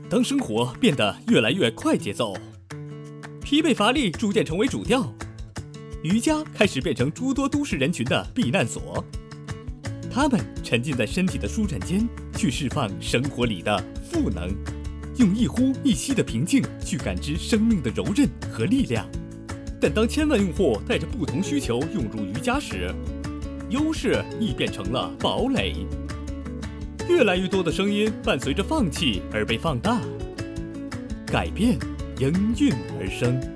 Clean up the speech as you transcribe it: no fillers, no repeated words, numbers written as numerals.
当生活变得越来越快节奏，疲惫乏力逐渐成为主调，瑜伽开始变成诸多都市人群的避难所。他们沉浸在身体的舒展间，去释放生活里的负能，用一呼一吸的平静去感知生命的柔韧和力量。但当千万用户带着不同需求涌入瑜伽时，优势亦变成了堡垒。越来越多的声音伴随着放弃而被放大，改变应运而生。